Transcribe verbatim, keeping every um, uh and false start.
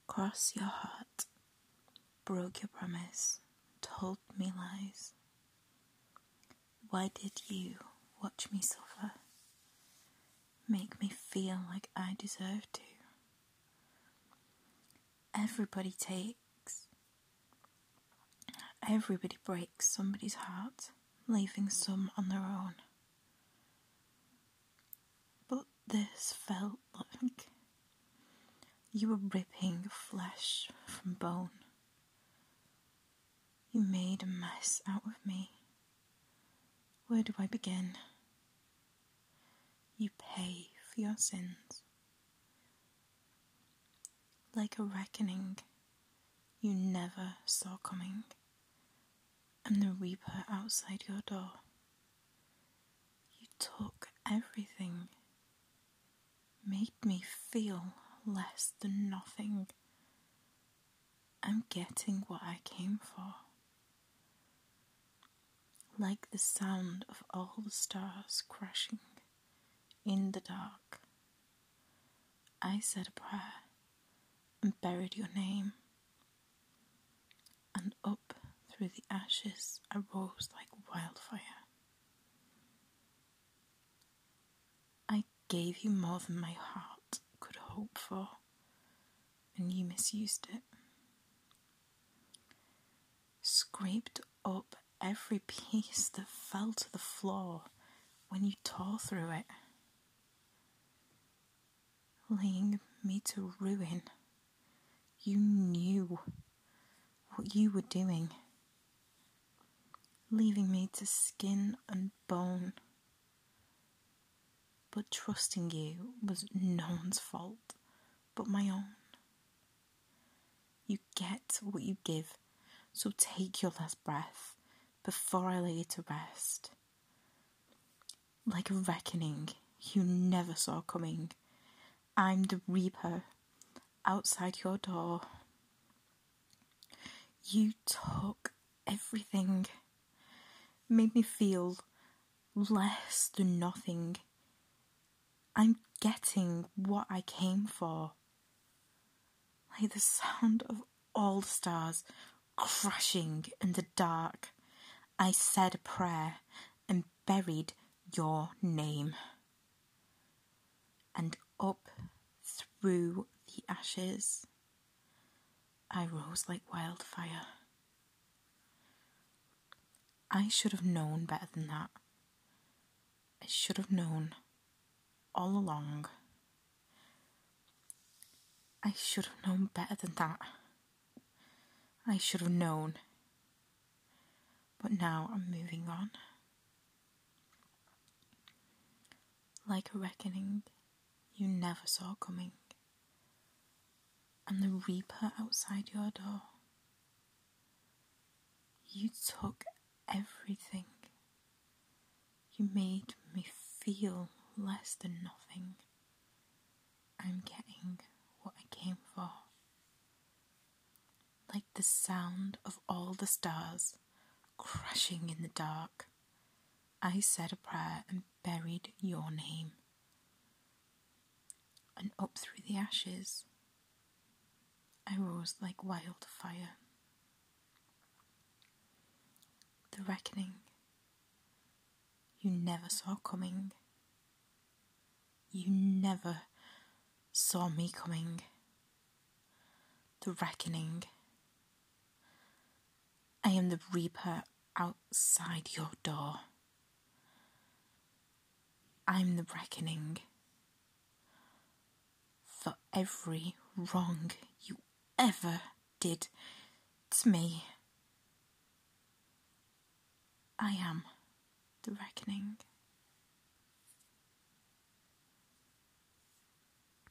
Crossed your heart, broke your promise, told me lies. Why did you watch me suffer? Make me feel like I deserve to. Everybody takes, everybody breaks somebody's heart, leaving some on their own. But this felt like you were ripping flesh from bone. You made a mess out of me. Where do I begin? You pay for your sins. Like a reckoning you never saw coming. I'm the reaper outside your door. You took everything, made me feel less than nothing. I'm getting what I came for. Like the sound of all the stars crashing in the dark, I said a prayer and buried your name. And up through the ashes I rose like wildfire. I gave you more than my heart could hope for, and you misused it. Scraped up every piece that fell to the floor when you tore through it, laying me to ruin. You knew what you were doing, leaving me to skin and bone. But trusting you was no one's fault but my own. You get what you give, so take your last breath before I lay you to rest. Like a reckoning you never saw coming, I'm the reaper outside your door. You took everything, made me feel less than nothing. I'm getting what I came for. Like the sound of all the stars crashing in the dark, I said a prayer and buried your name. And up through the ashes, I rose like wildfire. I should have known better than that. I should have known all along. I should have known better than that. I should have known. But now I'm moving on. Like a reckoning you never saw coming. I'm the reaper outside your door. You took everything. You made me feel less than nothing. I'm getting what I came for. Like the sound of all the stars crashing in the dark, I said a prayer and buried your name. And up through the ashes, I rose like wildfire. The reckoning you never saw coming. You never saw me coming. The reckoning. I am the reaper outside your door. I'm the reckoning for every wrong you ever did to me. I am the reckoning.